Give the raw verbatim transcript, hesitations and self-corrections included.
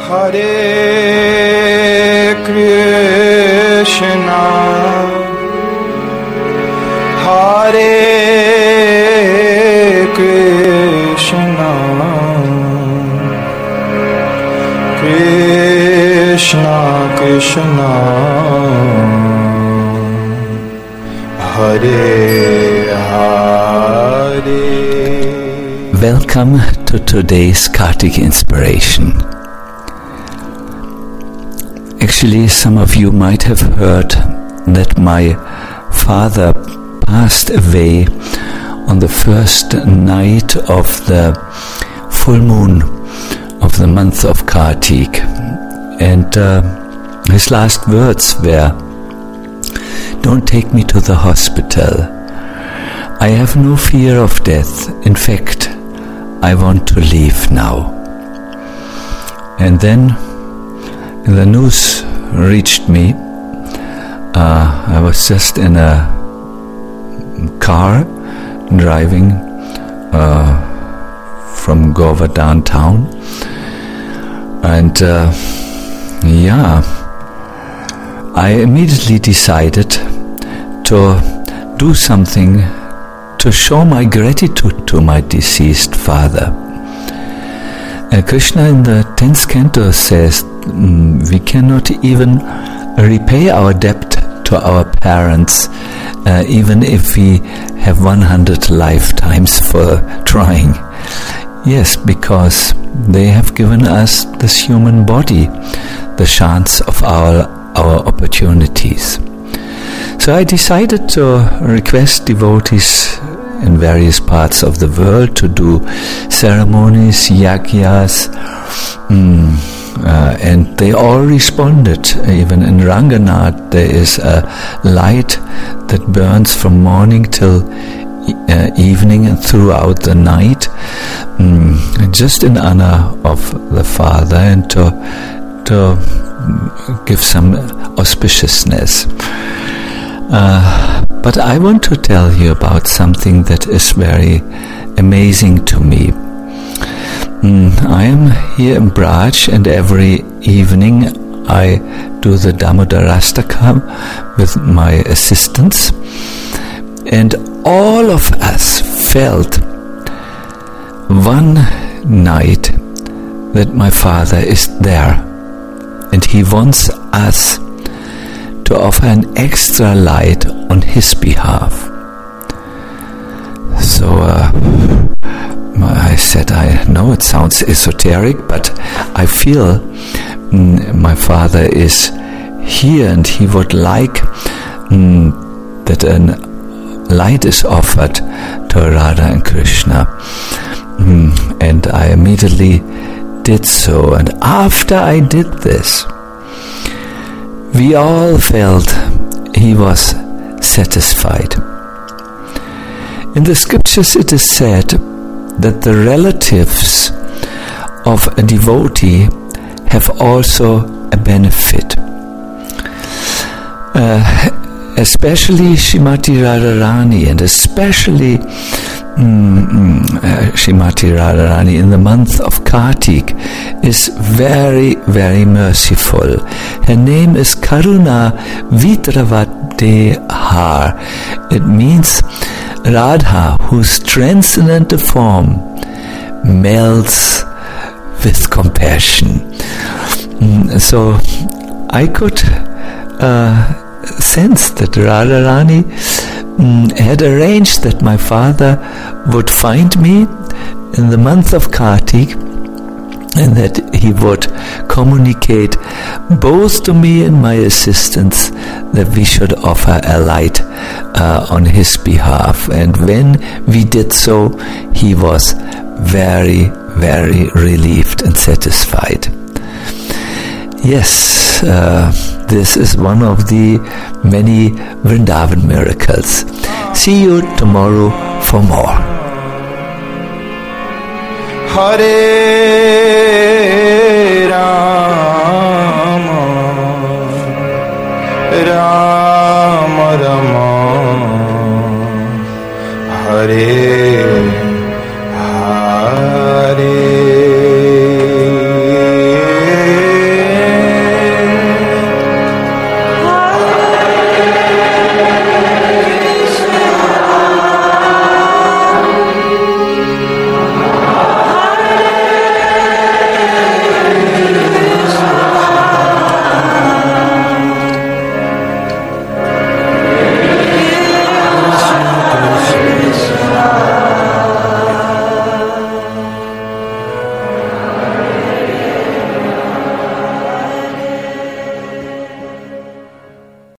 Hare Krishna, Hare Krishna, Krishna Krishna, Hare Hare. Welcome to today's Kartik Inspiration. Actually, some of you might have heard that my father passed away on the first night of the full moon of the month of Kartik. And uh, his last words were, "Don't take me to the hospital. I have no fear of death. In fact, I want to leave now." And then the news reached me. Uh, I was just in a car driving uh, from Goa downtown. And uh, yeah, I immediately decided to do something to show my gratitude to my deceased father. Uh, Krishna in the tenth canto says mm, we cannot even repay our debt to our parents, uh, even if we have one hundred lifetimes for trying. Yes, because they have given us this human body, the chance of our, our opportunities. So I decided to request devotees in various parts of the world to do ceremonies, yagyas, mm, uh, and they all responded. Even in Ranganath there is a light that burns from morning till uh, evening and throughout the night, mm, just in honor of the Father and to, to give some auspiciousness. Uh, but I want to tell you about something that is very amazing to me. Mm, I am here in Braj, and every evening I do the Damodarastaka with my assistants, and all of us felt one night that my father is there, and he wants us to offer an extra light on his behalf. So uh, I said, I know it sounds esoteric, but I feel mm, my father is here and he would like mm, that a light is offered to Radha and Krishna. Mm, and I immediately did so. And after I did this, we all felt he was satisfied. In the scriptures it is said that the relatives of a devotee have also a benefit. Uh, especially Srimati Radharani, and especially Mm, uh, Srimati Radharani in the month of Kartik is very, very merciful. Her name is Karuna Vitravadehar. It means Radha, whose transcendental form melts with compassion. Mm, so I could uh, sense that Radharani mm, had arranged that my father would find me in the month of Kartik, and that he would communicate both to me and my assistants that we should offer a light uh, on his behalf. And when we did so, he was very, very relieved and satisfied. Yes, uh, this is one of the many Vrindavan miracles. See you tomorrow for more. Hare